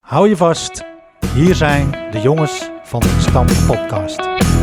Hou je vast, hier zijn de jongens van de Gestampte Podcast.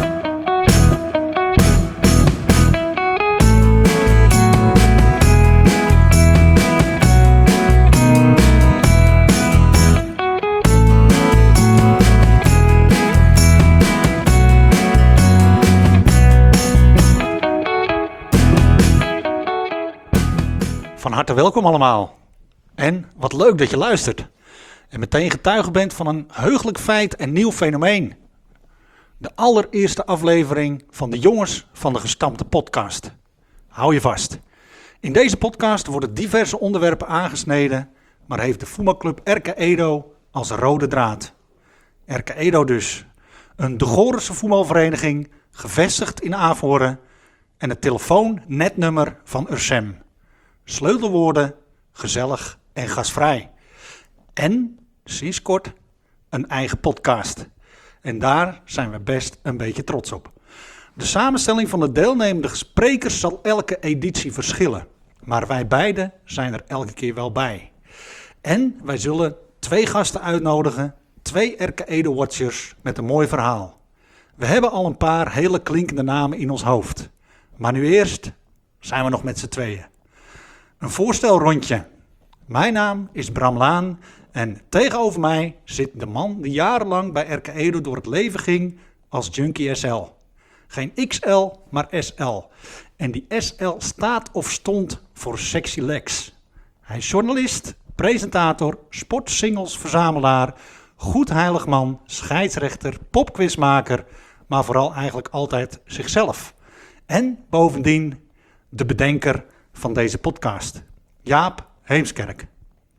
Van harte welkom allemaal. En wat leuk dat je luistert. En meteen getuige bent van een heugelijk feit en nieuw fenomeen. De allereerste aflevering van de jongens van de Gestampte Podcast. Hou je vast. In deze podcast worden diverse onderwerpen aangesneden, maar heeft de voetbalclub RK Edo als rode draad. RK Edo dus. Een de Gorense voetbalvereniging, gevestigd in Averhoorn en het telefoonnetnummer van Ursem. Sleutelwoorden, gezellig en gastvrij. En, sinds kort, een eigen podcast. En daar zijn we best een beetje trots op. De samenstelling van de deelnemende sprekers zal elke editie verschillen. Maar wij beiden zijn er elke keer wel bij. En wij zullen 2 gasten uitnodigen, 2 RK Edo-watchers met een mooi verhaal. We hebben al een paar hele klinkende namen in ons hoofd. Maar nu eerst zijn we nog met z'n tweeën. Een voorstelrondje. Mijn naam is Bram Laan en tegenover mij zit de man die jarenlang bij RK Edo door het leven ging als Junkie SL. Geen XL, maar SL. En die SL staat of stond voor Sexy Legs. Hij is journalist, presentator, sportsingles-verzamelaar, goed heilig man, scheidsrechter, popquizmaker, maar vooral eigenlijk altijd zichzelf. En bovendien de bedenker van deze podcast. Jaap Heemskerk.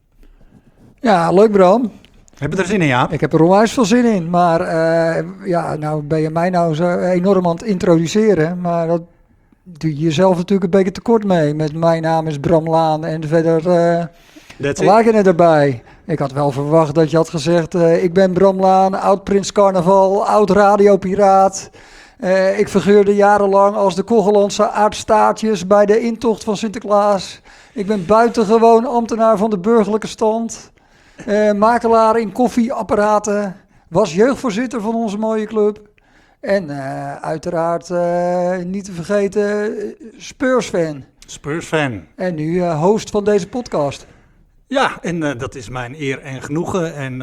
Ja, leuk Bram. Heb je er zin in, Jaap? Ik heb er onwijs veel zin in. Maar nou ben je mij nou zo enorm aan het introduceren. Maar dat doe je jezelf natuurlijk een beetje tekort mee. Met mijn naam is Bram Laan en verder lagen het erbij. Ik had wel verwacht dat je had gezegd, ik ben Bram Laan, oud Prins Carnaval, oud radiopiraat. Ik figureerde jarenlang als de Kogelandse aardstaartjes bij de intocht van Sinterklaas. Ik ben buitengewoon ambtenaar van de burgerlijke stand. Makelaar in koffieapparaten. Was jeugdvoorzitter van onze mooie club. En uiteraard niet te vergeten Spurs-fan. Spurs-fan. En nu host van deze podcast. Ja, en dat is mijn eer en genoegen. En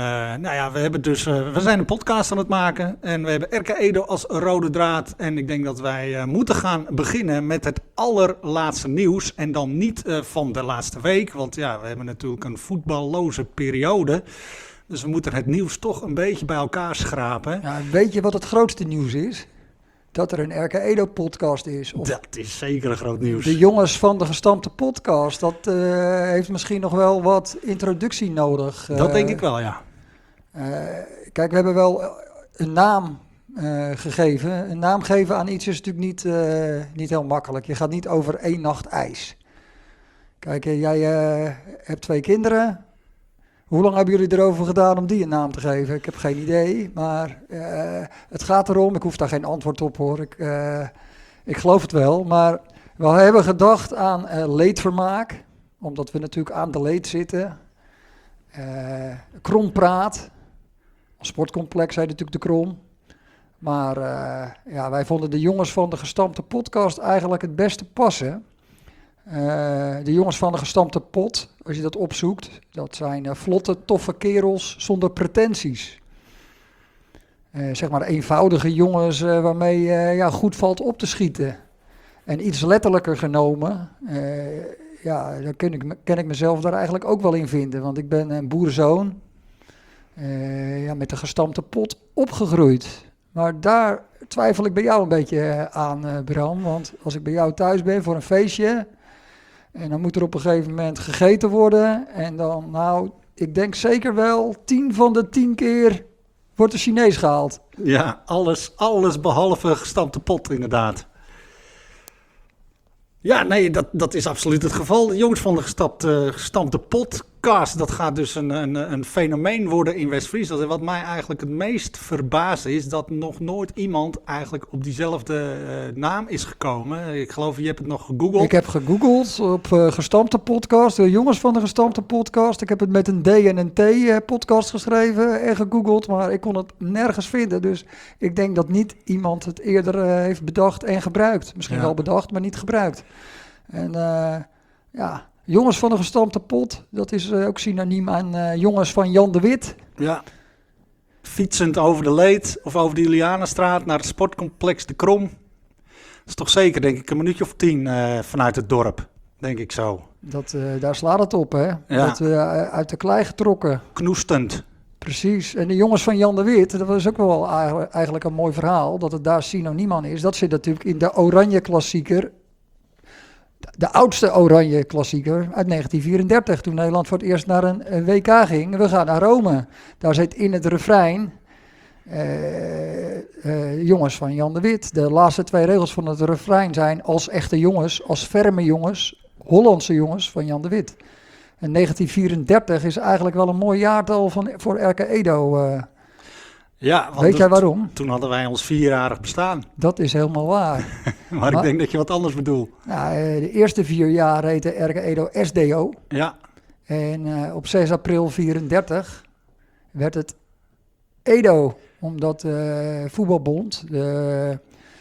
we zijn een podcast aan het maken. En we hebben RK Edo als rode draad. En ik denk dat wij moeten gaan beginnen met het allerlaatste nieuws. En dan niet van de laatste week. Want ja, we hebben natuurlijk een voetballoze periode. Dus we moeten het nieuws toch een beetje bij elkaar schrapen. Ja, weet je wat het grootste nieuws is? Dat er een RK Edo podcast is. Dat is zeker een groot nieuws. De jongens van de Gestampte Podcast. Dat heeft misschien nog wel wat introductie nodig. Dat denk ik wel, ja. Kijk, we hebben wel een naam gegeven. Een naam geven aan iets is natuurlijk niet heel makkelijk. Je gaat niet over 1 nacht ijs. Kijk, jij hebt 2 kinderen. Hoe lang hebben jullie erover gedaan om die een naam te geven? Ik heb geen idee, maar het gaat erom. Ik hoef daar geen antwoord op, hoor. Ik geloof het wel, maar we hebben gedacht aan leedvermaak, omdat we natuurlijk aan de leed zitten. Krompraat. Als sportcomplex heet natuurlijk de Krom. Maar wij vonden de jongens van de Gestampte Podcast eigenlijk het beste passen. De jongens van de Gestampte Pot, als je dat opzoekt, dat zijn vlotte, toffe kerels zonder pretenties. Zeg maar eenvoudige jongens waarmee goed valt op te schieten. En iets letterlijker genomen, daar kan ik mezelf daar eigenlijk ook wel in vinden. Want ik ben een boerenzoon, met de Gestampte Pot opgegroeid. Maar daar twijfel ik bij jou een beetje aan, Bram. Want als ik bij jou thuis ben voor een feestje, en dan moet er op een gegeven moment gegeten worden. En dan, ik denk zeker wel 10 van de 10 keer wordt de Chinees gehaald. Ja, alles behalve gestampte pot inderdaad. Ja, nee, dat is absoluut het geval. De jongens van de gestampte pot podcast, dat gaat dus een fenomeen worden in West-Friesland. En wat mij eigenlijk het meest verbaast is dat nog nooit iemand eigenlijk op diezelfde naam is gekomen. Ik geloof, je hebt het nog gegoogeld. Ik heb gegoogeld op Gestampte Podcast, de jongens van de Gestampte Podcast. Ik heb het met een D en een T podcast geschreven en gegoogeld, maar ik kon het nergens vinden. Dus ik denk dat niet iemand het eerder heeft bedacht en gebruikt. Misschien wel bedacht, maar niet gebruikt. En jongens van de Gestampte Pot, dat is ook synoniem aan jongens van Jan de Wit. Ja. Fietsend over de Leed of over de Julianenstraat naar het sportcomplex De Krom. Dat is toch zeker, denk ik, een minuutje of 10 vanuit het dorp, denk ik zo. Daar slaat het op, hè? Ja. Dat uit de klei getrokken. Knoestend. Precies. En de jongens van Jan de Wit, dat was ook wel eigenlijk een mooi verhaal, dat het daar synoniem aan is. Dat zit natuurlijk in de Oranje Klassieker, de oudste Oranje Klassieker uit 1934, toen Nederland voor het eerst naar een WK ging. We gaan naar Rome. Daar zit in het refrein jongens van Jan de Wit. De laatste 2 regels van het refrein zijn als echte jongens, als ferme jongens, Hollandse jongens van Jan de Wit. En 1934 is eigenlijk wel een mooi jaartal voor RK Edo. Ja, want weet jij waarom? Toen hadden wij ons 4-jarig bestaan. Dat is helemaal waar. maar ik denk dat je wat anders bedoelt. Nou, de eerste 4 jaar heette RK Edo SDO. Ja. En op 6 april 34 werd het Edo, omdat de voetbalbond, de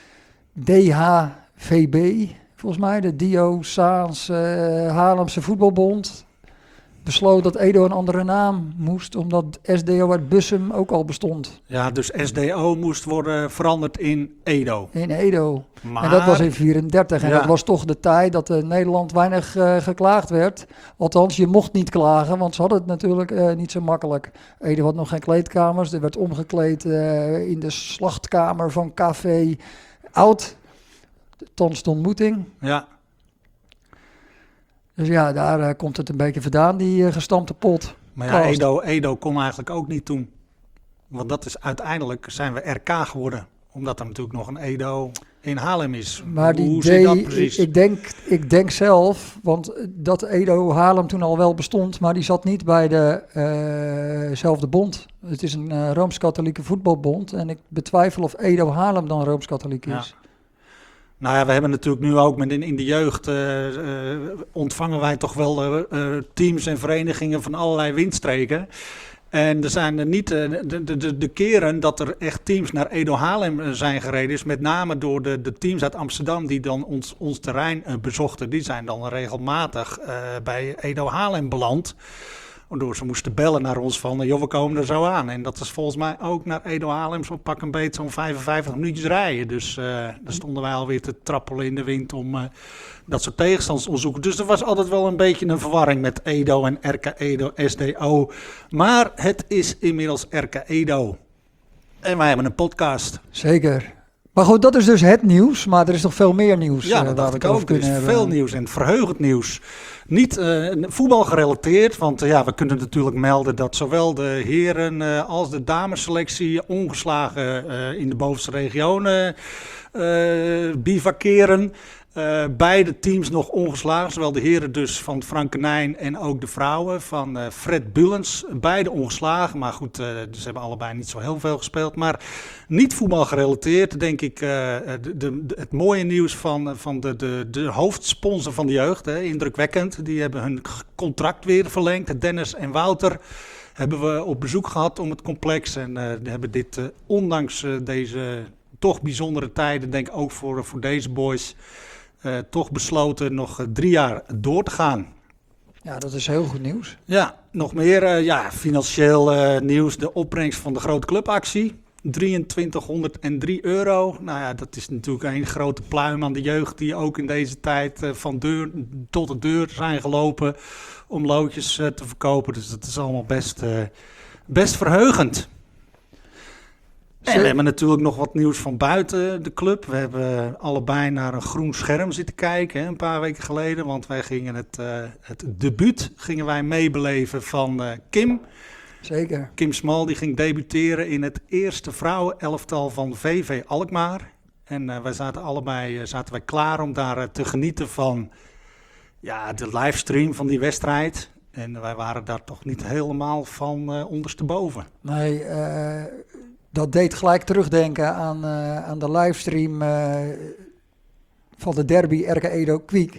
DHVB, volgens mij, de Dioceaans Haarlemse voetbalbond, besloot dat Edo een andere naam moest, omdat SDO uit Bussum ook al bestond. Ja, dus SDO moest worden veranderd in Edo. In Edo. Maar, en dat was in 34. En ja, dat was toch de tijd dat in Nederland weinig geklaagd werd. Althans, je mocht niet klagen, want ze hadden het natuurlijk niet zo makkelijk. Edo had nog geen kleedkamers. Er werd omgekleed in de slachtkamer van Café Oud. Thans de ontmoeting. Ja. Dus ja, daar komt het een beetje vandaan, die gestampte pot. Maar ja, Edo kon eigenlijk ook niet toen. Want dat is uiteindelijk zijn we RK geworden. Omdat er natuurlijk nog een Edo in Haarlem is. Maar Hoe zit dat precies? Ik denk zelf, want dat Edo Haarlem toen al wel bestond, maar die zat niet bij dezelfde bond. Het is een Rooms-Katholieke voetbalbond en ik betwijfel of Edo Haarlem dan Rooms-Katholiek is. Ja. Nou ja, we hebben natuurlijk nu ook in de jeugd ontvangen wij toch wel teams en verenigingen van allerlei windstreken. En er zijn niet de keren dat er echt teams naar Edo Haarlem zijn gereden. Is met name door de teams uit Amsterdam die dan ons terrein bezochten. Die zijn dan regelmatig bij Edo Haarlem beland. Waardoor ze moesten bellen naar ons van, joh, we komen er zo aan. En dat is volgens mij ook naar Edo Haarlem zo pak een beetje zo'n 55 minuutjes rijden. Dus daar stonden wij alweer te trappelen in de wind om dat soort tegenstanders te onderzoeken. Dus er was altijd wel een beetje een verwarring met Edo en RK Edo, SDO. Maar het is inmiddels RK Edo. En wij hebben een podcast. Zeker. Maar goed, dat is dus het nieuws. Maar er is nog veel meer nieuws. Ja, dat dacht ik ook. Er is veel nieuws en verheugend nieuws. Niet voetbal gerelateerd, want we kunnen natuurlijk melden dat zowel de heren als de damesselectie ongeslagen in de bovenste regionen bivakeren. Beide teams nog ongeslagen, zowel de heren dus van Frank Kenijn en ook de vrouwen van Fred Bullens. Beide ongeslagen, maar goed, ze hebben allebei niet zo heel veel gespeeld. Maar niet voetbal gerelateerd, denk ik, het mooie nieuws van de hoofdsponsor van de jeugd, indrukwekkend. Die hebben hun contract weer verlengd. Dennis en Wouter hebben we op bezoek gehad om het complex en hebben dit ondanks deze toch bijzondere tijden, denk ik ook voor deze boys, toch besloten nog 3 jaar door te gaan. Ja, dat is heel goed nieuws. Ja, nog meer financieel nieuws. De opbrengst van de grote clubactie. €2303. Nou ja, dat is natuurlijk een grote pluim aan de jeugd die ook in deze tijd van deur tot de deur zijn gelopen om loodjes te verkopen. Dus dat is allemaal best verheugend. En we hebben natuurlijk nog wat nieuws van buiten de club. We hebben allebei naar een groen scherm zitten kijken een paar weken geleden. Want wij gingen het debuut meebeleven van Kim. Zeker. Kim Smal die ging debuteren in het eerste vrouwenelftal van VV Alkmaar. En wij zaten wij klaar om daar te genieten van de livestream van die wedstrijd. En wij waren daar toch niet helemaal van ondersteboven. Nee, dat deed gelijk terugdenken aan de livestream van de derby RK Edo Kwiek.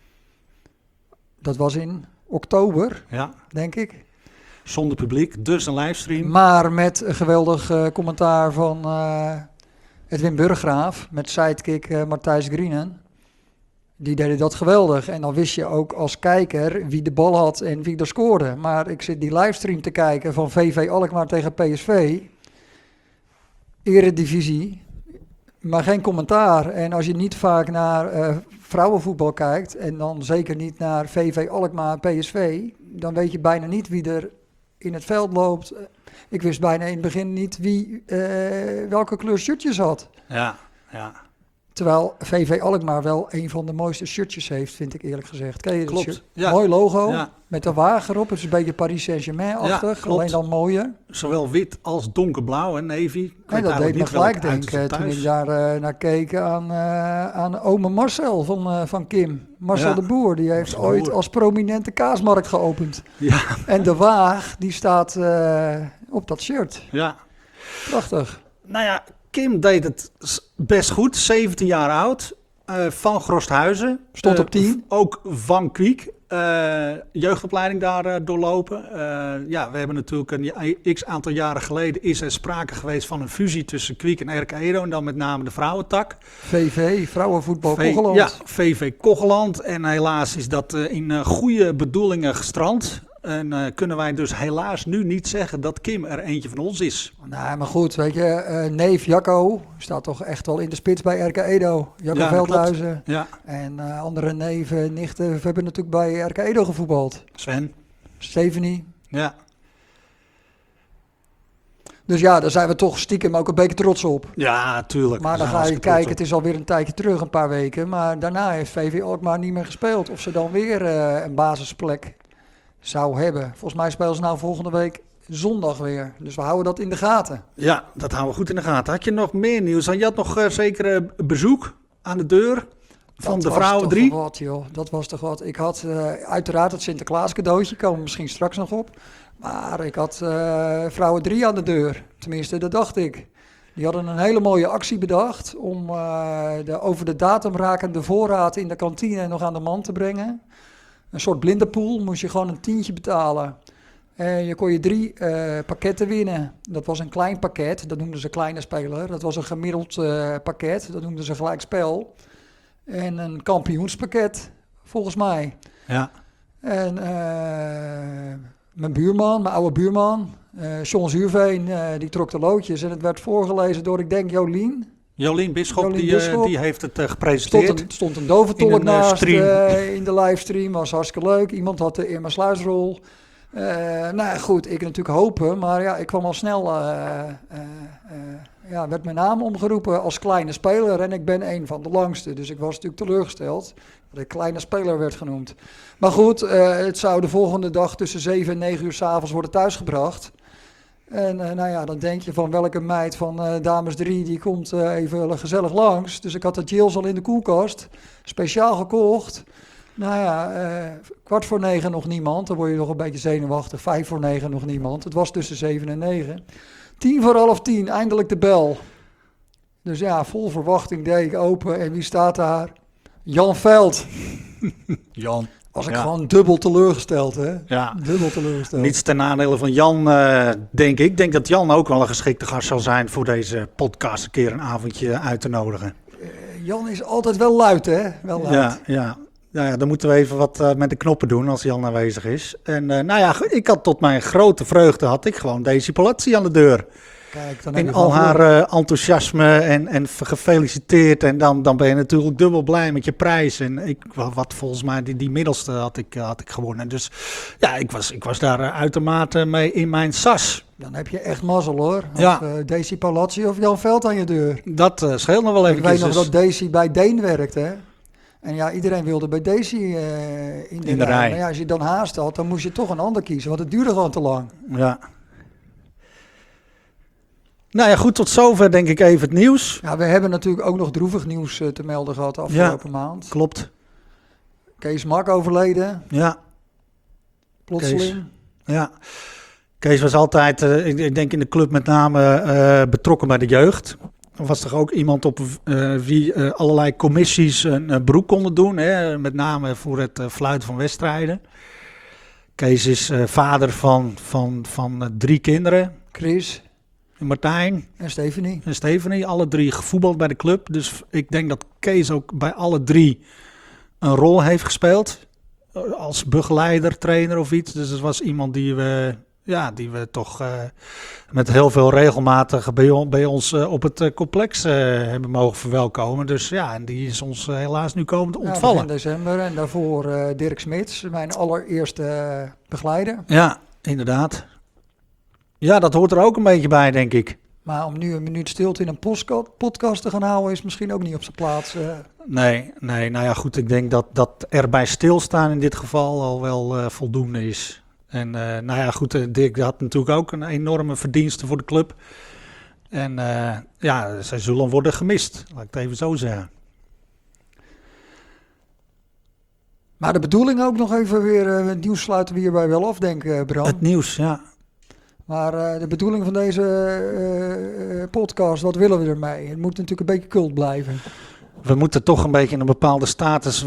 Dat was in oktober, Ja, denk ik. zonder publiek, dus een livestream. Maar met een geweldig commentaar van Edwin Burggraaf met sidekick Matthijs Grienen. Die deden dat geweldig. En dan wist je ook als kijker wie de bal had en wie er scoorde. Maar ik zit die livestream te kijken van VV Alkmaar tegen PSV. Eredivisie. Maar geen commentaar. En als je niet vaak naar vrouwenvoetbal kijkt. En dan zeker niet naar VV Alkmaar PSV. Dan weet je bijna niet wie er in het veld loopt. Ik wist bijna in het begin niet wie welke kleur shirtjes had. Ja. Terwijl VV Alkmaar wel een van de mooiste shirtjes heeft, vind ik eerlijk gezegd. Ken je dat Klopt, shirt? ja. Mooi logo, Ja. met de wagen erop. Het is een beetje Paris Saint-Germain-achtig, Ja, klopt. alleen dan mooier. Zowel wit als donkerblauw en navy. Ik En weet dat deed eigenlijk me niet gelijk welke uiterste denken toen thuis. ik daar naar keek aan ome Marcel van Kim. Marcel Ja. de Boer, die heeft Marcel de ooit Boer. als prominente kaasmarkt geopend. Ja, En de waag, die staat op dat shirt. ja. Prachtig. Nou ja, Kim deed het best goed. 17 jaar oud. Van Grosthuizen. Stond op 10. Ook van Kwiek. Jeugdopleiding daar doorlopen. Ja, we hebben natuurlijk een x-aantal jaren geleden is er sprake geweest van een fusie tussen Kwiek en RK Edo. En dan met name de vrouwentak. VV, vrouwenvoetbal Kogeland. Ja, VV Kogeland. En helaas is dat in goede bedoelingen gestrand. En kunnen wij dus helaas nu niet zeggen dat Kim er eentje van ons is. Nou, maar goed, weet je, neef Jacco staat toch echt wel in de spits bij RK Edo. Jacco Ja, Veldhuizen. Ja, En andere neven, nichten, we hebben natuurlijk bij RK Edo gevoetbald. Sven. Stephanie. Ja, Dus ja, daar zijn we toch stiekem ook een beetje trots op. ja, tuurlijk. Maar Daar dan zijn we ga je hartstikke trots kijken, het is alweer een tijdje terug, een paar weken. Maar daarna heeft VV Alkmaar niet meer gespeeld. Of ze dan weer een basisplek zou hebben. Volgens mij spelen ze nou volgende week zondag weer. Dus we houden dat in de gaten. op. Ja, dat houden we goed in de gaten. Had je nog meer nieuws? Je had nog zeker bezoek aan de deur van Dat de was vrouwen toch 3. Wat, joh. Dat was toch wat. Ik had uiteraard het Sinterklaas cadeautje, komen we misschien straks nog op. Maar ik had vrouwen 3 aan de deur. Tenminste, dat dacht ik. Die hadden een hele mooie actie bedacht om de over de datum rakende voorraad in de kantine nog aan de man te brengen. Een soort blindenpool, moest je gewoon een tientje betalen. En je kon je 3 pakketten winnen. Dat was een klein pakket, dat noemden ze kleine speler. Dat was een gemiddeld pakket, dat noemden ze gelijk spel. En een kampioenspakket, volgens mij. Ja. En mijn buurman, mijn oude buurman, John Zuurveen, die trok de loodjes. En het werd voorgelezen door, ik denk, Jolien. Jolien Bisschop, Jolien Bisschop. die heeft het gepresenteerd. Stond een doventolk In een, naast stream. in de livestream, was hartstikke leuk. Iemand had de Irma Sluisrol. Nou ja, goed, ik natuurlijk hopen, maar ja, ik kwam al snel, werd mijn naam omgeroepen als kleine speler en ik ben een van de langste. Dus ik was natuurlijk teleurgesteld dat ik kleine speler werd genoemd. Maar goed, het zou de volgende dag tussen 7 en 9 uur 's avonds worden thuisgebracht. En nou ja, dan denk je van welke meid van dames 3, die komt even gezellig langs. Dus ik had de Jills al in de koelkast, speciaal gekocht. Nou ja, 8:45 nog niemand, dan word je nog een beetje zenuwachtig. 5:45 nog niemand, het was tussen 7 en 9. 10:45, eindelijk de bel. Dus ja, vol verwachting deed ik open en wie staat daar? Jan Veld. Jan. Was ik Ja. gewoon dubbel teleurgesteld, hè? Ja. Dubbel teleurgesteld. Niets ten nadele van Jan, denk ik. Ik denk dat Jan ook wel een geschikte gast zal zijn voor deze podcast een keer een avondje uit te nodigen. Jan is altijd wel luid, hè? Wel luid. Ja. Nou ja, dan moeten we even wat met de knoppen doen als Jan aanwezig is. En nou ja, ik had tot mijn grote vreugde had ik gewoon Daisy Palazzi aan de deur. Kijk, dan heb In je al van haar enthousiasme en gefeliciteerd. En dan ben je natuurlijk dubbel blij met je prijs. En wat volgens mij die middelste had ik gewonnen. Dus ja, ik was daar uitermate mee in mijn sas. Dan heb je echt mazzel, hoor. Ja. Of Daisy Palazzi of Jan Veld aan je deur. Dat scheelt nog wel Ik even. weet nog dat Daisy bij Deen werkt, hè? En ja, iedereen wilde bij Daisy in de rij. Maar ja, als je dan haast had, dan moest je toch een ander kiezen. Want het duurde gewoon te lang. Ja. Nou ja, goed, tot zover denk ik even het nieuws. Ja, we hebben natuurlijk ook nog droevig nieuws te melden gehad de afgelopen maand. Klopt. Kees Mak overleden. Ja. plotseling. Ja, Kees was altijd, ik denk in de club met name betrokken bij de jeugd. Er was toch ook iemand op wie allerlei commissies een beroep konden doen. Hè? Met name voor het fluiten van wedstrijden. Kees is vader van 3 kinderen. Chris Martijn en Stephanie. en Stephanie, alle 3 gevoetbald bij de club. Dus ik denk dat Kees ook bij alle 3 een rol heeft gespeeld. Als begeleider, trainer of iets. Dus het was iemand die we toch met heel veel regelmatig bij ons op het complex hebben mogen verwelkomen. Dus ja, en die is ons helaas nu komend ontvallen. Begin december en daarvoor Dirk Smits, mijn allereerste begeleider. Ja, inderdaad. Ja, dat hoort er ook een beetje bij, denk ik. Maar om nu een minuut stilte in een podcast te gaan houden is misschien ook niet op zijn plaats. Nee, nou ja, goed. Ik denk dat erbij stilstaan in dit geval al wel voldoende is. En nou ja, goed, Dirk had natuurlijk ook een enorme verdienste voor de club. En ja, zij zullen worden gemist, laat ik het even zo zeggen. Maar de bedoeling ook nog even weer, het nieuws sluiten we hierbij wel af, denk ik, Bram. Het nieuws, ja. Maar de bedoeling van deze podcast, wat willen we ermee? Het moet natuurlijk een beetje cult blijven. We moeten toch een beetje een bepaalde status,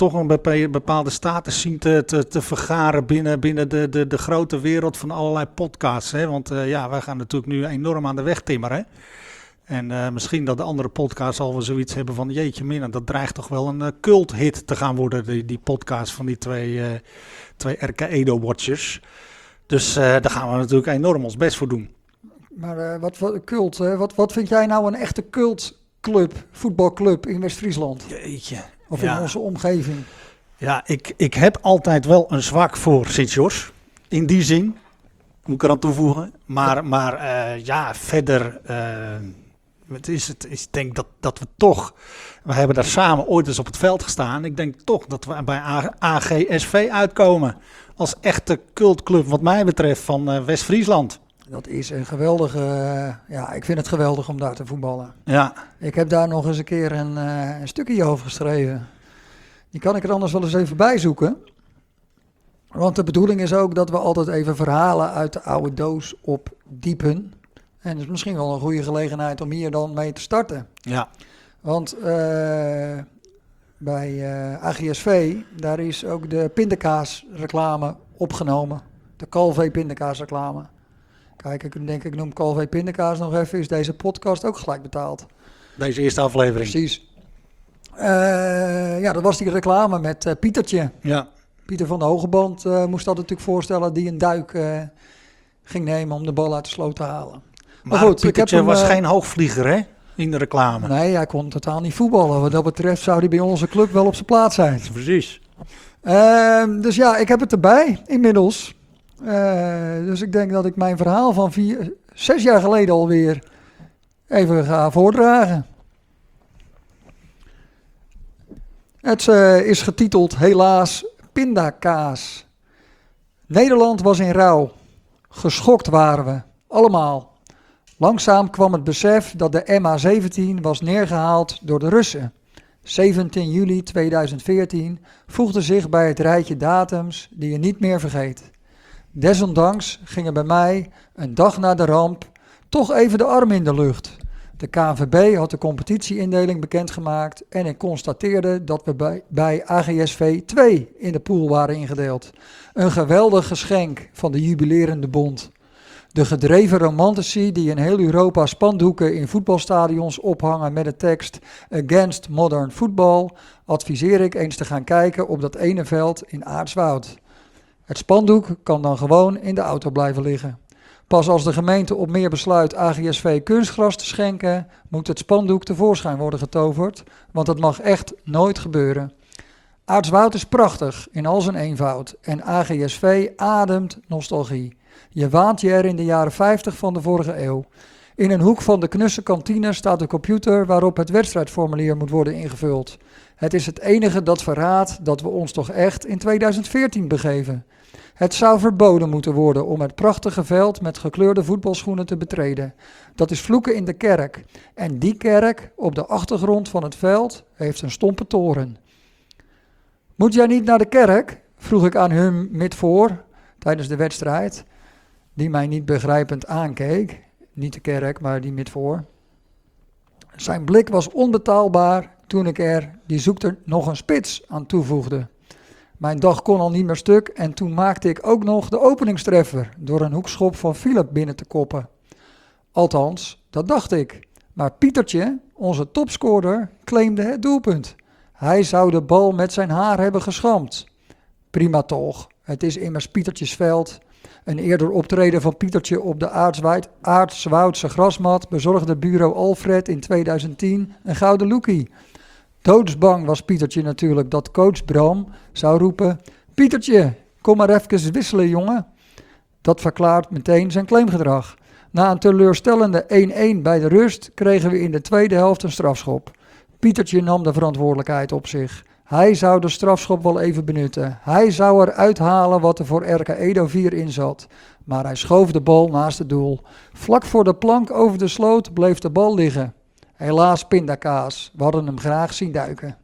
zien te vergaren binnen de grote wereld van allerlei podcasts. Hè? Want ja, wij gaan natuurlijk nu enorm aan de weg timmeren. En misschien dat de andere podcasts al wel zoiets hebben van jeetje mina, dat dreigt toch wel een cult-hit te gaan worden, die podcast van die twee RK Edo-watchers. Dus daar gaan we natuurlijk enorm ons best voor doen. Maar wat cult, hè? Wat vind jij nou een echte cultclub, voetbalclub in West-Friesland? Jeetje. Of in onze omgeving? Ja, ik heb altijd wel een zwak voor Sint-Jors. In die zin, moet ik eraan toevoegen. Maar ja, verder, ik denk dat we toch, we hebben daar samen ooit eens op het veld gestaan. Ik denk toch dat we bij AGSV uitkomen. Als echte cultclub wat mij betreft van West-Friesland. Dat is een geweldige, ja, ik vind het geweldig om daar te voetballen. Ja. Ik heb daar nog eens een keer een stukje over geschreven. Die kan ik er anders wel eens even bij zoeken. Want de bedoeling is ook dat we altijd even verhalen uit de oude doos opdiepen. En het is misschien wel een goede gelegenheid om hier dan mee te starten. Ja. Want bij AGSV, daar is ook de pindakaasreclame opgenomen. De Calvé pindakaasreclame. Kijk, ik noem Calvé pindakaas nog even, is deze podcast ook gelijk betaald. Deze eerste aflevering. Precies. Ja, dat was die reclame met Pietertje. Ja. Pieter van de Hogeband moest dat natuurlijk voorstellen, die een duik ging nemen om de bal uit de sloot te halen. Maar goed, Pietertje was geen hoogvlieger, hè? In de reclame. Nee, hij kon totaal niet voetballen. Wat dat betreft zou hij bij onze club wel op zijn plaats zijn. Precies. Dus ja, ik heb het erbij inmiddels. Dus ik denk dat ik mijn verhaal van 6 jaar geleden alweer even ga voordragen. Het is getiteld helaas Pindakaas. Nederland was in rouw. Geschokt waren we, allemaal. Langzaam kwam het besef dat de MH17 was neergehaald door de Russen. 17 juli 2014 voegde zich bij het rijtje datums die je niet meer vergeet. Desondanks gingen bij mij, een dag na de ramp, toch even de arm in de lucht. De KNVB had de competitieindeling bekendgemaakt en ik constateerde dat we bij AGSV 2 in de pool waren ingedeeld. Een geweldig geschenk van de jubilerende bond. De gedreven romantici die in heel Europa spandoeken in voetbalstadions ophangen met de tekst Against Modern Football, adviseer ik eens te gaan kijken op dat ene veld in Aartswoud. Het spandoek kan dan gewoon in de auto blijven liggen. Pas als de gemeente op meer besluit AGSV kunstgras te schenken, moet het spandoek tevoorschijn worden getoverd, want dat mag echt nooit gebeuren. Aartswoud is prachtig in al zijn eenvoud en AGSV ademt nostalgie. Je waant je er in de jaren 50 van de vorige eeuw. In een hoek van de knusse kantine staat de computer waarop het wedstrijdformulier moet worden ingevuld. Het is het enige dat verraadt dat we ons toch echt in 2014 begeven. Het zou verboden moeten worden om het prachtige veld met gekleurde voetbalschoenen te betreden. Dat is vloeken in de kerk. En die kerk op de achtergrond van het veld heeft een stompe toren. Moet jij niet naar de kerk? Vroeg ik aan hem midvoor. tijdens de wedstrijd, die mij niet begrijpend aankeek. Niet de kerk, maar die met voor. Zijn blik was onbetaalbaar toen ik die zoekte nog een spits aan toevoegde. Mijn dag kon al niet meer stuk en toen maakte ik ook nog de openingstreffer door een hoekschop van Philip binnen te koppen. Althans, dat dacht ik. Maar Pietertje, onze topscorer, claimde het doelpunt. Hij zou de bal met zijn haar hebben geschampt. Prima toch, het is immers Pietertjes veld. Een eerder optreden van Pietertje op de Aartswoudse grasmat bezorgde bureau Alfred in 2010 een gouden lookie. Doodsbang was Pietertje natuurlijk dat coach Bram zou roepen: Pietertje, kom maar even wisselen, jongen. Dat verklaart meteen zijn claimgedrag. Na een teleurstellende 1-1 bij de rust kregen we in de tweede helft een strafschop. Pietertje nam de verantwoordelijkheid op zich. Hij zou de strafschop wel even benutten. Hij zou eruit halen wat er voor RK Edo 4 in zat. Maar hij schoof de bal naast het doel. Vlak voor de plank over de sloot bleef de bal liggen. Helaas pindakaas. We hadden hem graag zien duiken.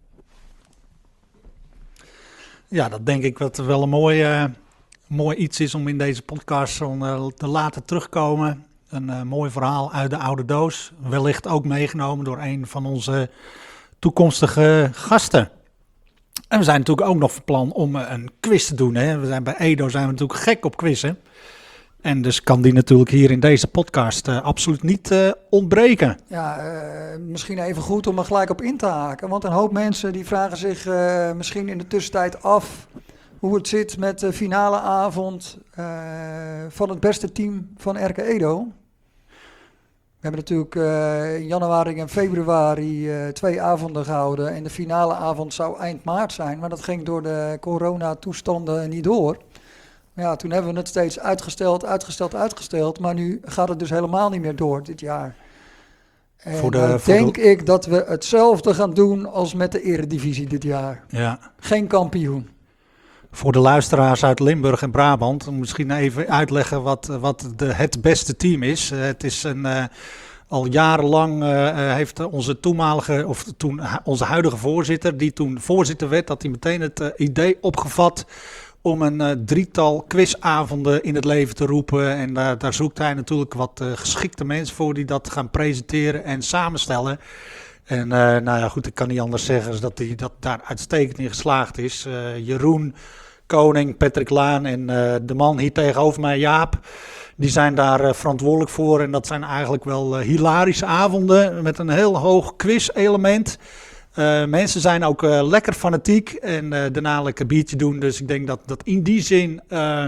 Ja, dat denk ik dat wel een mooi iets is om in deze podcast te laten terugkomen. Een mooi verhaal uit de oude doos. Wellicht ook meegenomen door een van onze toekomstige gasten. En we zijn natuurlijk ook nog van plan om een quiz te doen. Hè? Bij Edo zijn we natuurlijk gek op quizzen. En dus kan die natuurlijk hier in deze podcast absoluut niet ontbreken. Ja, misschien even goed om er gelijk op in te haken. Want een hoop mensen die vragen zich misschien in de tussentijd af hoe het zit met de finale avond van het beste team van RK Edo. We hebben natuurlijk in januari en februari 2 avonden gehouden. En de finale avond zou eind maart zijn. Maar dat ging door de coronatoestanden niet door. Ja, toen hebben we het steeds uitgesteld. Maar nu gaat het dus helemaal niet meer door dit jaar. En denk ik dat we hetzelfde gaan doen als met de Eredivisie dit jaar. Ja. Geen kampioen. Voor de luisteraars uit Limburg en Brabant, misschien even uitleggen wat het beste team is. Het is al jarenlang heeft onze huidige voorzitter, die toen voorzitter werd, dat hij meteen het idee opgevat om een 3-tal quizavonden in het leven te roepen. En daar zoekt hij natuurlijk wat geschikte mensen voor die dat gaan presenteren en samenstellen. En nou ja, goed, ik kan niet anders zeggen dan dat hij daar uitstekend in geslaagd is. Jeroen Koning, Patrick Laan en de man hier tegenover mij, Jaap, die zijn daar verantwoordelijk voor. En dat zijn eigenlijk wel hilarische avonden met een heel hoog quiz-element. Mensen zijn ook lekker fanatiek en daarna lekker biertje doen. Dus ik denk dat in die zin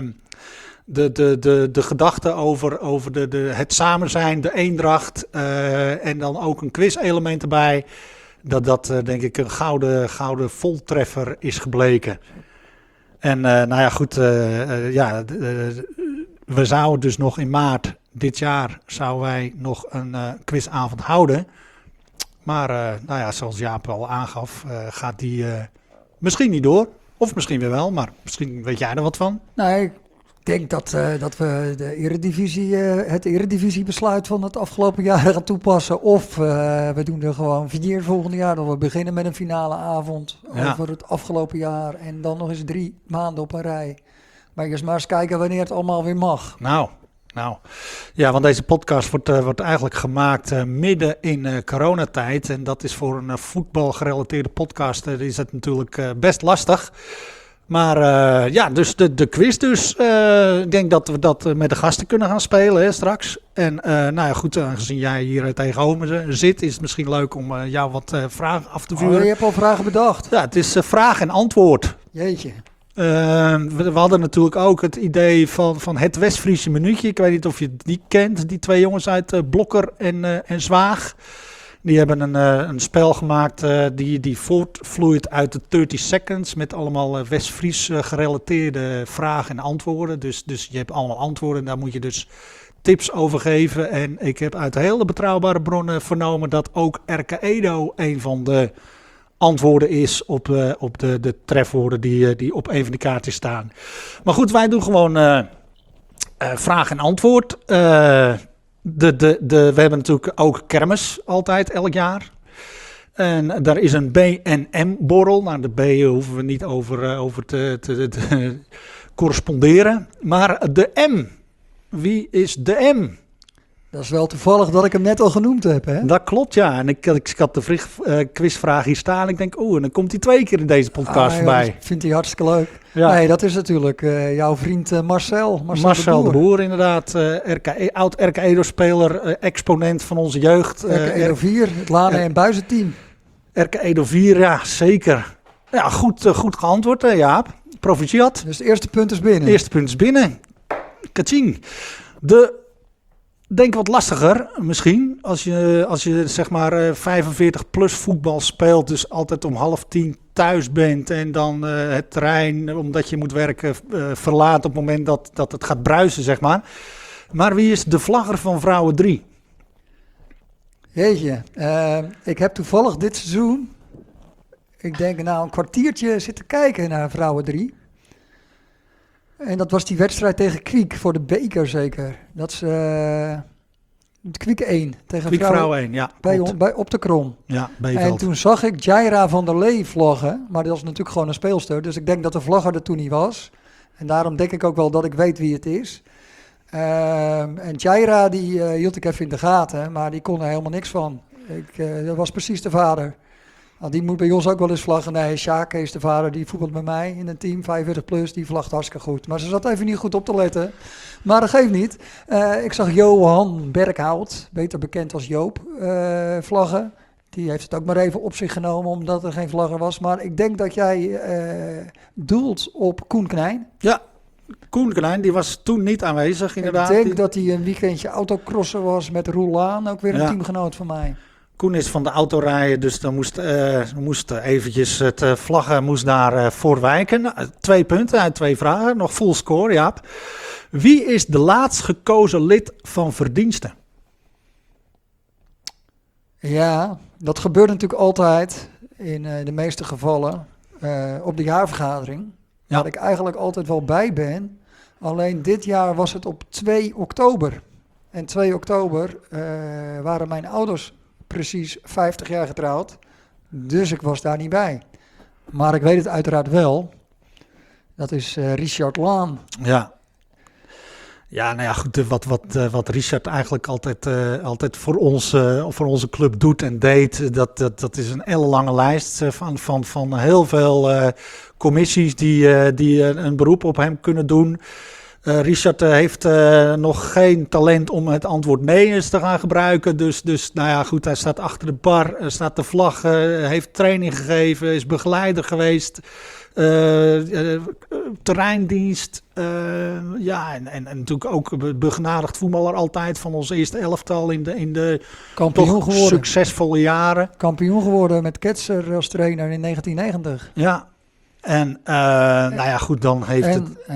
de gedachte over het samen zijn, de eendracht en dan ook een quiz-element erbij, dat denk ik een gouden voltreffer is gebleken. En nou ja, goed, we zouden dus nog in maart dit jaar zouden wij nog een quizavond houden. Maar nou ja, zoals Jaap al aangaf, gaat die misschien niet door. Of misschien weer wel, maar misschien weet jij er wat van. Nee, ik denk dat we het eredivisiebesluit van het afgelopen jaar gaan toepassen. Of we doen er gewoon 4 volgende jaar. Dat we beginnen met een finale avond over het afgelopen jaar. En dan nog eens 3 maanden op een rij. Maar eerst maar eens kijken wanneer het allemaal weer mag. Nou, ja, want deze podcast wordt eigenlijk gemaakt midden in coronatijd. En dat is voor een voetbalgerelateerde podcast is het natuurlijk best lastig. Maar ja, dus de quiz dus. Ik denk dat we dat met de gasten kunnen gaan spelen hè, straks. En nou ja, goed, aangezien jij hier tegenover me zit, is het misschien leuk om jou wat vragen af te vuren. Oh, je hebt al vragen bedacht. Ja, het is vraag en antwoord. Jeetje. We hadden natuurlijk ook het idee van het West-Friese minuutje. Ik weet niet of je die kent, die 2 jongens uit Blokker en Zwaag. Die hebben een spel gemaakt die voortvloeit uit de 30 seconds met allemaal West-Fries gerelateerde vragen en antwoorden. Dus je hebt allemaal antwoorden en daar moet je dus tips over geven. En ik heb uit hele betrouwbare bronnen vernomen dat ook RK Edo een van de antwoorden is op de trefwoorden die op een van de kaartjes staan. Maar goed, wij doen gewoon vraag en antwoord. We hebben natuurlijk ook kermis altijd elk jaar. En daar is een BNM-borrel. Nou, de B hoeven we niet over te corresponderen. Maar de M, wie is de M? Dat is wel toevallig dat ik hem net al genoemd heb, hè? Dat klopt, ja. En ik had de quizvraag hier staan. Ik denk, en dan komt hij 2 keer in deze podcast voorbij. Dat vindt hij hartstikke leuk. Ja. Nee, dat is natuurlijk jouw vriend Marcel. Marcel de Boer, inderdaad. Oud RK Edo-speler, exponent van onze jeugd. RK Edo 4, het Lane en Buizen team. RK Edo 4, ja, zeker. Ja, goed geantwoord, Jaap. Proficiat. Dus het eerste punt is binnen. Eerste punt is binnen. Kaching. Denk wat lastiger misschien, als je zeg maar 45 plus voetbal speelt, dus altijd om 9:30 thuis bent en dan het terrein, omdat je moet werken, verlaat op het moment dat het gaat bruisen, zeg maar. Maar wie is de vlagger van Vrouwen 3? Jeetje, ik heb toevallig dit seizoen, ik denk een kwartiertje zitten kijken naar Vrouwen 3. En dat was die wedstrijd tegen Kwiek, voor de beker zeker. Dat is Kwiek 1 tegen Kwiek Vrouwen 1, ja. bij op de Krom. Ja, en toen zag ik Jaira van der Lee vlaggen, maar dat was natuurlijk gewoon een speelster. Dus ik denk dat de vlagger er toen niet was. En daarom denk ik ook wel dat ik weet wie het is. En Jaira, die hield ik even in de gaten, maar die kon er helemaal niks van. Dat was precies de vader. Nou, die moet bij ons ook wel eens vlaggen. Nee, Sjaak is de vader, die voetbalt bij mij in een team, 45 plus, die vlagt hartstikke goed. Maar ze zat even niet goed op te letten. Maar dat geeft niet. Ik zag Johan Berkhout, beter bekend als Joop, vlaggen. Die heeft het ook maar even op zich genomen, omdat er geen vlagger was. Maar ik denk dat jij doelt op Koen Knijn. Ja, Koen Knijn, die was toen niet aanwezig inderdaad. Ik denk dat hij een weekendje autocrossen was met Roel Laan, ook weer een teamgenoot van mij. Koen is van de autorijden, dus dan moest eventjes het vlaggen moest daar voor wijken. 2 punten uit 2 vragen, nog full score, Jaap. Wie is de laatst gekozen lid van Verdiensten? Ja, dat gebeurt natuurlijk altijd in de meeste gevallen op de jaarvergadering. Ja. Waar ik eigenlijk altijd wel bij ben. Alleen dit jaar was het op 2 oktober. En 2 oktober waren mijn ouders precies 50 jaar getrouwd. Dus ik was daar niet bij. Maar ik weet het uiteraard wel. Dat is Richard Laan. Ja. Ja, nou ja, goed. Wat Richard eigenlijk altijd voor onze club doet en deed, dat is een ellenlange lijst van heel veel commissies die een beroep op hem kunnen doen. Richard heeft nog geen talent om het antwoord nee eens te gaan gebruiken. Dus nou ja, goed, hij staat achter de bar, staat de vlag, heeft training gegeven, is begeleider geweest. Terreindienst, en natuurlijk ook begenadigd voetballer altijd van ons eerste elftal in de Kampioen geworden. Succesvolle jaren. Kampioen geworden met Ketser als trainer in 1990. Ja, en nou ja, goed, dan heeft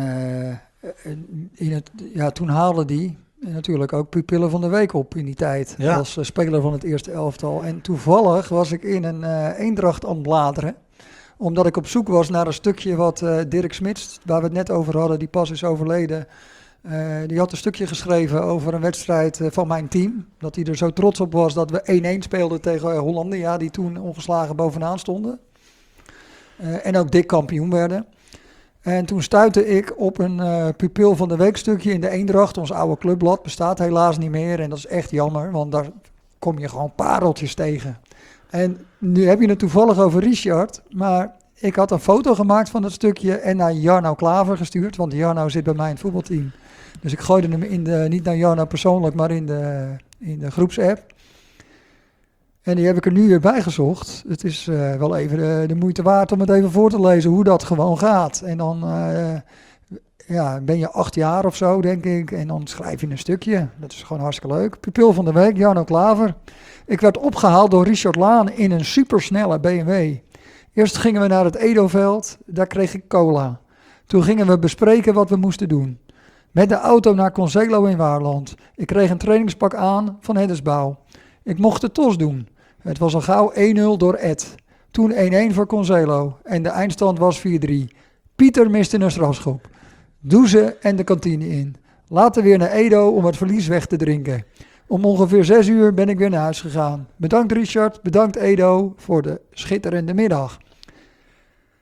toen haalde die natuurlijk ook Pupillen van de Week op in die tijd. Ja. Als speler van het eerste elftal. En toevallig was ik in een Eendracht aan het bladeren. Omdat ik op zoek was naar een stukje wat Dirk Smits, waar we het net over hadden, die pas is overleden. Die had een stukje geschreven over een wedstrijd van mijn team. Dat hij er zo trots op was dat we 1-1 speelden tegen Hollandia, die toen ongeslagen bovenaan stonden. En ook dik kampioen werden. En toen stuitte ik op een Pupil van de Week stukje in de Eendracht. Ons oude clubblad bestaat helaas niet meer. En dat is echt jammer, want daar kom je gewoon pareltjes tegen. En nu heb je het toevallig over Richard, maar ik had een foto gemaakt van dat stukje en naar Jarno Klaver gestuurd, want Jarno zit bij mij in het voetbalteam. Dus ik gooide hem niet naar Jarno persoonlijk, maar in de groepsapp. En die heb ik er nu weer bij gezocht. Het is wel even de moeite waard om het even voor te lezen hoe dat gewoon gaat. En dan ben je 8 jaar of zo, denk ik, en dan schrijf je een stukje. Dat is gewoon hartstikke leuk. Pupil van de Week, Jarno Klaver. Ik werd opgehaald door Richard Laan in een supersnelle BMW. Eerst gingen we naar het Edoveld, daar kreeg ik cola. Toen gingen we bespreken wat we moesten doen. Met de auto naar Concelo in Waarland. Ik kreeg een trainingspak aan van Hendersbouw. Ik mocht de TOS doen. Het was al gauw 1-0 door Ed. Toen 1-1 voor Concelo en de eindstand was 4-3. Pieter miste een strafschop. Douchen en de kantine in. Later weer naar Edo om het verlies weg te drinken. Om ongeveer 6 uur ben ik weer naar huis gegaan. Bedankt Richard, bedankt Edo voor de schitterende middag.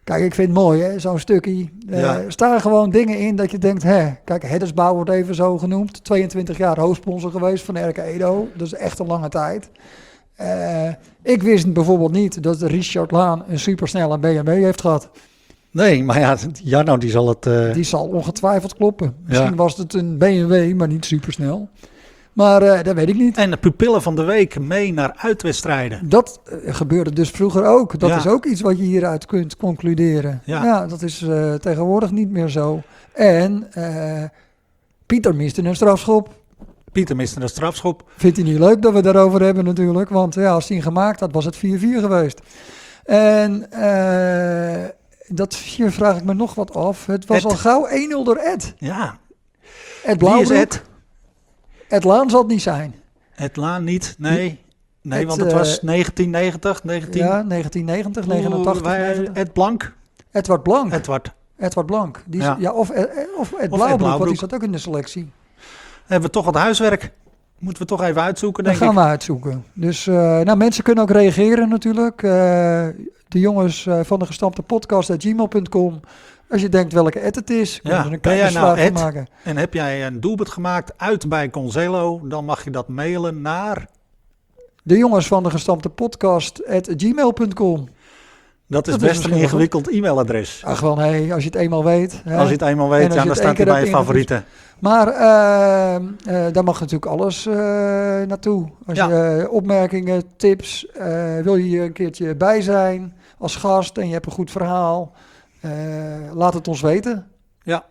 Kijk, ik vind het mooi, hè, zo'n stukje. Er staan gewoon dingen in dat je denkt, kijk, Heddersbouw wordt even zo genoemd. 22 jaar hoofdsponsor geweest van RK Edo. Dat is echt een lange tijd. Ik wist bijvoorbeeld niet dat Richard Laan een supersnelle BMW heeft gehad. Nee, maar ja, Jarno die zal het... Die zal ongetwijfeld kloppen. Misschien was het een BMW, maar niet supersnel. Maar dat weet ik niet. En de pupillen van de week mee naar uitwedstrijden. Dat gebeurde dus vroeger ook. Dat is ook iets wat je hieruit kunt concluderen. Ja, dat is tegenwoordig niet meer zo. En Pieter miste een strafschop. Pieter miste een strafschop. Vindt hij niet leuk dat we daarover hebben natuurlijk. Want ja, als hij hem gemaakt had, was het 4-4 geweest. En dat vraag ik me nog wat af. Het was al gauw 1-0 door Ed. Ja. Ed Blauwbroek. Ed Laan zal het niet zijn. Ed Laan niet, nee. Nee, want het was 1990, 1990, 89. Ed Blank. Edward Blank. Edward Blank. Of Ed Blauwbroek, want die zat ook in de selectie. Hebben we toch wat huiswerk. Moeten we toch even uitzoeken, denk ik. Dat gaan we uitzoeken. Dus mensen kunnen ook reageren natuurlijk. De jongens van de gestampte podcast@gmail.com. Als je denkt welke Ed het is, kunnen we er een kijkersvraag van maken. En heb jij een doelpunt gemaakt uit bij Concelo, dan mag je dat mailen naar... De jongens van de gestampte podcast@gmail.com. Dat is best een ingewikkeld e-mailadres. Ach wel, nee, als je het eenmaal weet. Hè? Als je het eenmaal weet, dan staat hij bij je favorieten. Maar daar mag natuurlijk alles naartoe. Als je opmerkingen, tips, wil je hier een keertje bij zijn als gast en je hebt een goed verhaal, laat het ons weten. Ja.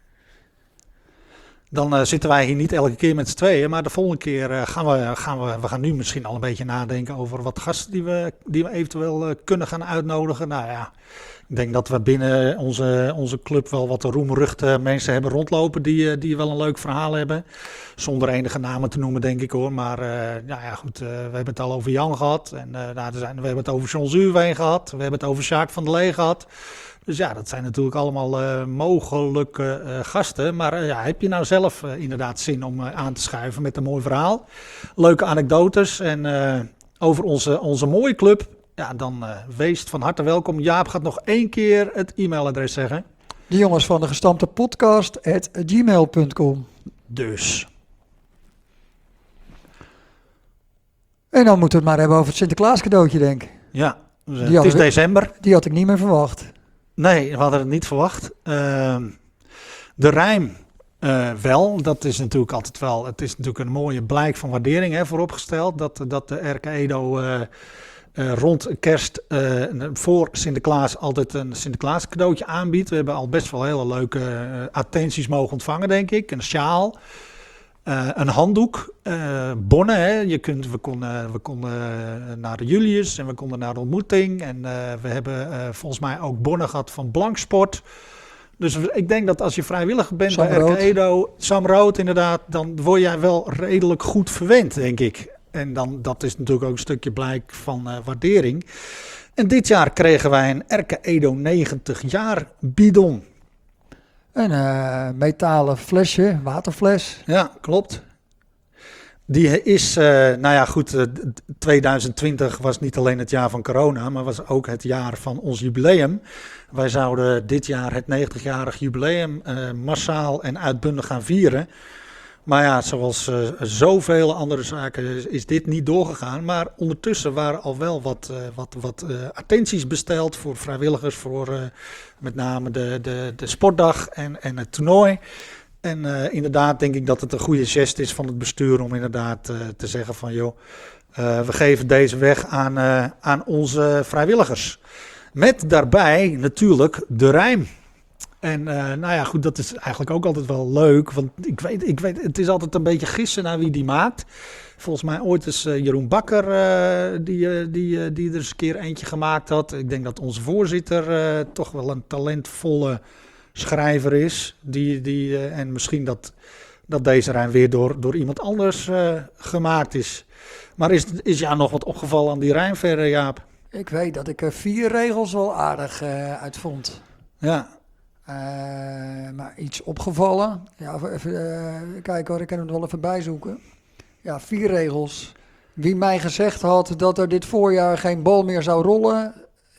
Dan zitten wij hier niet elke keer met z'n tweeën, maar de volgende keer we gaan nu misschien al een beetje nadenken over wat gasten die we eventueel kunnen gaan uitnodigen. Nou ja, ik denk dat we binnen onze club wel wat roemruchte mensen hebben rondlopen die wel een leuk verhaal hebben. Zonder enige namen te noemen, denk ik hoor. Maar goed, we hebben het al over Jan gehad. En we hebben het over John Zuurween gehad. We hebben het over Sjaak van der Lee gehad. Dus ja, dat zijn natuurlijk allemaal mogelijke gasten. Maar heb je nou zelf inderdaad zin om aan te schuiven met een mooi verhaal? Leuke anekdotes en over onze mooie club. Ja, dan wees van harte welkom. Jaap gaat nog 1 keer het e-mailadres zeggen. De jongens van de gestampte podcast@gmail.com. Dus. En dan moeten we het maar hebben over het Sinterklaas cadeautje, denk ik. Ja, het is december. Die had ik niet meer verwacht. Nee, we hadden het niet verwacht. De rijm wel. Dat is natuurlijk altijd wel. Het is natuurlijk een mooie blijk van waardering vooropgesteld. Dat de RK Edo rond kerst voor Sinterklaas altijd een Sinterklaas cadeautje aanbiedt. We hebben al best wel hele leuke attenties mogen ontvangen, denk ik. Een sjaal. Een handdoek, bonnen. Hè. We konden naar de Julius en we konden naar de ontmoeting. En we hebben volgens mij ook bonnen gehad van Blanksport. Dus ik denk dat als je vrijwilliger bent bij RK Edo, Sam Rood inderdaad, dan word jij wel redelijk goed verwend, denk ik. En dat is natuurlijk ook een stukje blijk van waardering. En dit jaar kregen wij een RK Edo 90 jaar bidon. Een metalen flesje, waterfles. Ja, klopt. Die is, 2020 was niet alleen het jaar van corona, maar was ook het jaar van ons jubileum. Wij zouden dit jaar het 90-jarig jubileum massaal en uitbundig gaan vieren. Maar ja, zoals zoveel andere zaken is dit niet doorgegaan. Maar ondertussen waren al wel wat attenties besteld voor vrijwilligers, voor met name de sportdag en het toernooi. En inderdaad denk ik dat het een goede geste is van het bestuur om inderdaad te zeggen van joh, we geven deze weg aan onze vrijwilligers. Met daarbij natuurlijk de rijm. En goed, dat is eigenlijk ook altijd wel leuk, want ik weet, het is altijd een beetje gissen naar wie die maakt. Volgens mij ooit is Jeroen Bakker die er eens een keer eentje gemaakt had. Ik denk dat onze voorzitter toch wel een talentvolle schrijver is. En misschien dat deze rijm weer door iemand anders gemaakt is. Maar is jou nog wat opgevallen aan die rijm verder, Jaap? Ik weet dat ik er 4 regels wel aardig uit vond. Ja. Maar iets opgevallen. Ja, even kijken hoor, ik kan het wel even bijzoeken. Ja, 4 regels. Wie mij gezegd had dat er dit voorjaar geen bal meer zou rollen,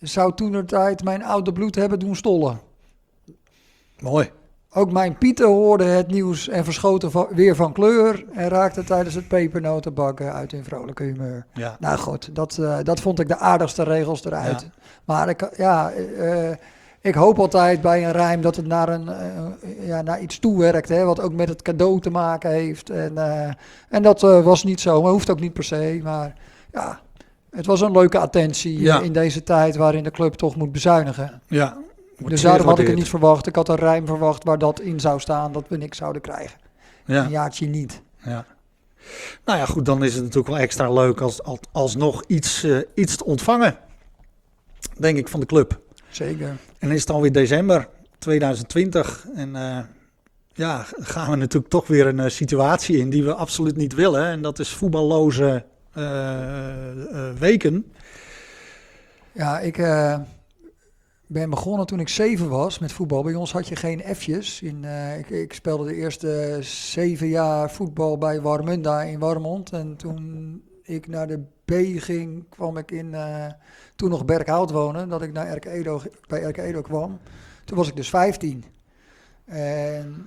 zou toentertijd mijn oude bloed hebben doen stollen. Mooi. Ook mijn Pieter hoorde het nieuws en verschoten weer van kleur en raakte tijdens het pepernotenbakken uit in vrolijke humeur. Ja. Nou goed, dat vond ik de aardigste regels eruit. Ja. Maar ik hoop altijd bij een rijm dat het naar iets toewerkt, hè, wat ook met het cadeau te maken heeft. En dat was niet zo, maar hoeft ook niet per se. Maar ja, het was een leuke attentie in deze tijd waarin de club toch moet bezuinigen. Ja. Dus daarom had ik het niet verwacht. Ik had een rijm verwacht waar dat in zou staan, dat we niks zouden krijgen. Ja. Een jaartje niet. Ja. Nou ja, goed, dan is het natuurlijk wel extra leuk alsnog iets te ontvangen, denk ik, van de club. Zeker. En dan is het alweer december 2020 en gaan we natuurlijk toch weer een situatie in die we absoluut niet willen. En dat is voetballoze weken. Ja, ik ben begonnen toen ik 7 was met voetbal. Bij ons had je geen F'jes. Ik speelde de eerste 7 jaar voetbal bij Warmunda in Warmond. En toen ik naar de B ging, kwam ik in toen nog Berkhout wonen. Dat ik naar bij RK Edo kwam. Toen was ik dus 15. En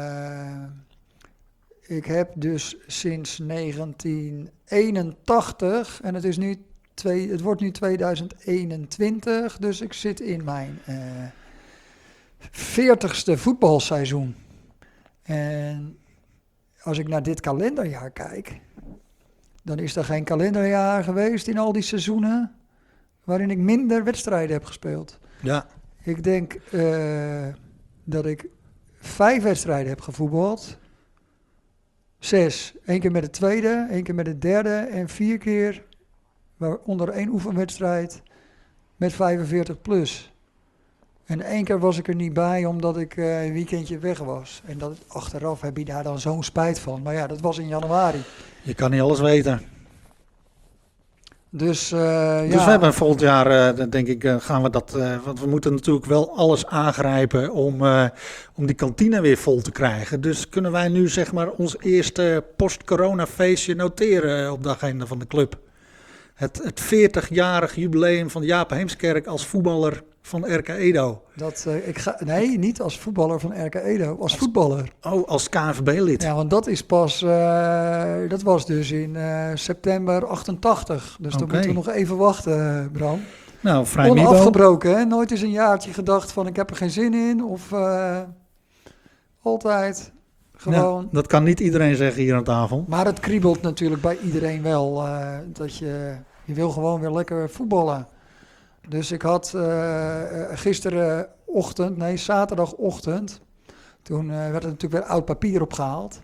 ik heb dus sinds 1981, en het wordt nu 2021, dus ik zit in mijn 40ste voetbalseizoen. En als ik naar dit kalenderjaar kijk, dan is er geen kalenderjaar geweest in al die seizoenen waarin ik minder wedstrijden heb gespeeld. Ja. Ik denk dat ik 5 wedstrijden heb gevoetbald. 6. 1 keer met de tweede, 1 keer met de derde en 4 keer, waaronder 1 oefenwedstrijd, met 45 plus. En 1 keer was ik er niet bij omdat ik een weekendje weg was. En achteraf heb je daar dan zo'n spijt van. Maar ja, dat was in januari. Je kan niet alles weten. Dus we hebben volgend jaar, denk ik, gaan we dat... want we moeten natuurlijk wel alles aangrijpen om die kantine weer vol te krijgen. Dus kunnen wij nu zeg maar ons eerste post-corona feestje noteren op de agenda van de club. Het 40-jarig jubileum van Jaap Heemskerk als voetballer van RK Edo. Nee, niet als voetballer van RK Edo, als voetballer. Oh, als KNVB-lid. Ja, want dat is pas, dat was dus in september 88. Dus dan moeten we nog even wachten, Bram. Nou, vrij onafgebroken, hè? Nooit eens een jaartje gedacht van ik heb er geen zin in. Of altijd gewoon. Ja, dat kan niet iedereen zeggen hier aan tafel. Maar het kriebelt natuurlijk bij iedereen wel. Dat je wil gewoon weer lekker voetballen. Dus ik had zaterdagochtend, toen werd er natuurlijk weer oud papier opgehaald.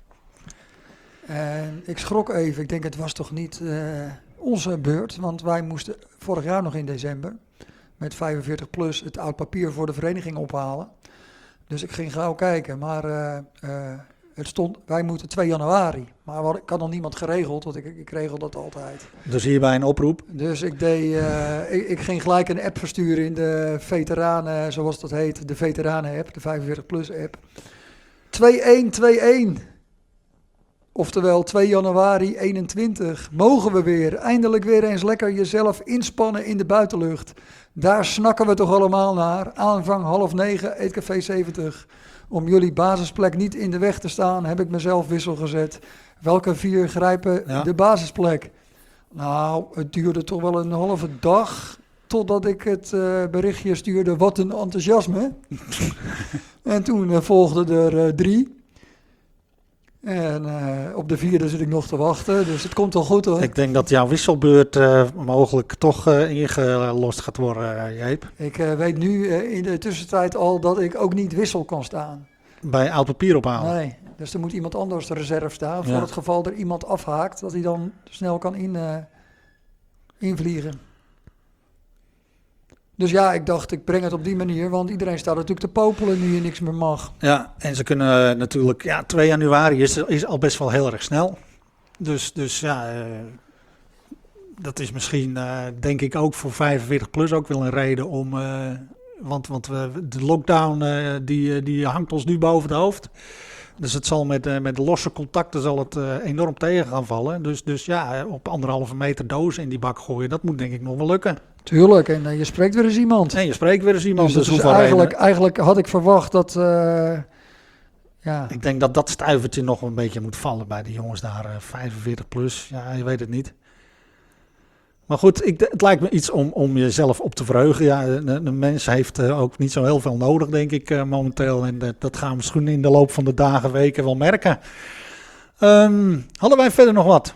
En ik schrok even, ik denk het was toch niet onze beurt, want wij moesten vorig jaar nog in december met 45 plus het oud papier voor de vereniging ophalen. Dus ik ging gauw kijken, maar het stond, wij moeten 2 januari. Maar ik had nog niemand geregeld, want ik regel dat altijd. Dus hierbij een oproep. Dus ik ging gelijk een app versturen in de veteranen, zoals dat heet, de veteranen app, de 45 plus app. 2-1-2-1. Oftewel 2 januari 21. Mogen we weer, eindelijk weer eens lekker jezelf inspannen in de buitenlucht. Daar snakken we toch allemaal naar. Aanvang 8:30, Eetcafé 70. Om jullie basisplek niet in de weg te staan, heb ik mezelf wissel gezet. Welke 4 grijpen de basisplek? Nou, het duurde toch wel een halve dag totdat ik het berichtje stuurde. Wat een enthousiasme. En toen volgden er 3. En op de 4e zit ik nog te wachten, dus het komt wel goed hoor. Ik denk dat jouw wisselbeurt mogelijk toch ingelost gaat worden, Jeep. Ik weet nu in de tussentijd al dat ik ook niet wissel kan staan. Bij oud papier ophalen? Nee, dus er moet iemand anders de reserve staan. Voor het geval er iemand afhaakt, dat hij dan snel kan invliegen. Dus ja, ik dacht, ik breng het op die manier, want iedereen staat natuurlijk te popelen nu je niks meer mag. Ja, en ze kunnen natuurlijk, 2 januari is al best wel heel erg snel. Dus dat is misschien, denk ik, ook voor 45 plus ook wel een reden om, want de lockdown die hangt ons nu boven het hoofd. Dus het zal met de losse contacten zal het enorm tegen gaan vallen. Dus op 1,5 meter dozen in die bak gooien, dat moet denk ik nog wel lukken. Tuurlijk, en je spreekt weer eens iemand. En je spreekt weer eens iemand. Dus hoeveel eigenlijk had ik verwacht dat... Ik denk dat dat stuivertje nog een beetje moet vallen bij de jongens daar, 45 plus. Ja, je weet het niet. Maar goed, het lijkt me iets om jezelf op te verheugen. Ja, een mens heeft ook niet zo heel veel nodig, denk ik, momenteel. En dat gaan we misschien in de loop van de dagen, weken wel merken. Hadden wij verder nog wat?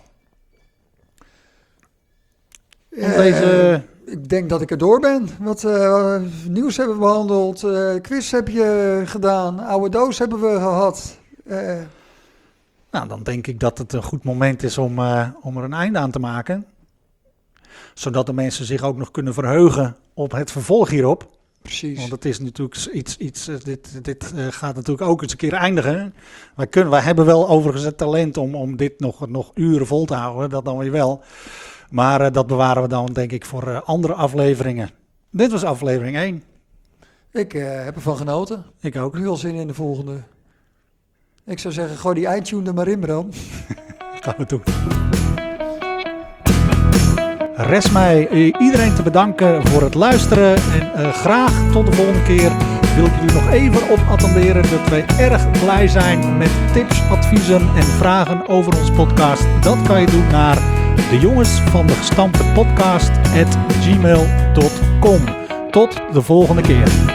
Ik denk dat ik er door ben. Wat nieuws hebben we behandeld. Quiz heb je gedaan. Oude doos hebben we gehad. Nou, dan denk ik dat het een goed moment is om er een einde aan te maken. Zodat de mensen zich ook nog kunnen verheugen op het vervolg hierop. Precies. Want het is natuurlijk dit gaat natuurlijk ook eens een keer eindigen. Wij hebben wel overigens het talent om dit nog uren vol te houden, dat dan weer wel. Maar dat bewaren we dan denk ik voor andere afleveringen. Dit was aflevering 1. Ik heb ervan genoten. Ik ook. Nu al zin in de volgende. Ik zou zeggen, gooi die iTunes er maar in, Bram. Gaan we doen. Rest mij iedereen te bedanken voor het luisteren. En graag tot de volgende keer wil ik jullie nog even op attenderen dat wij erg blij zijn met tips, adviezen en vragen over ons podcast. Dat kan je doen naar de jongens van de gestampte podcast @gmail.com. Tot de volgende keer.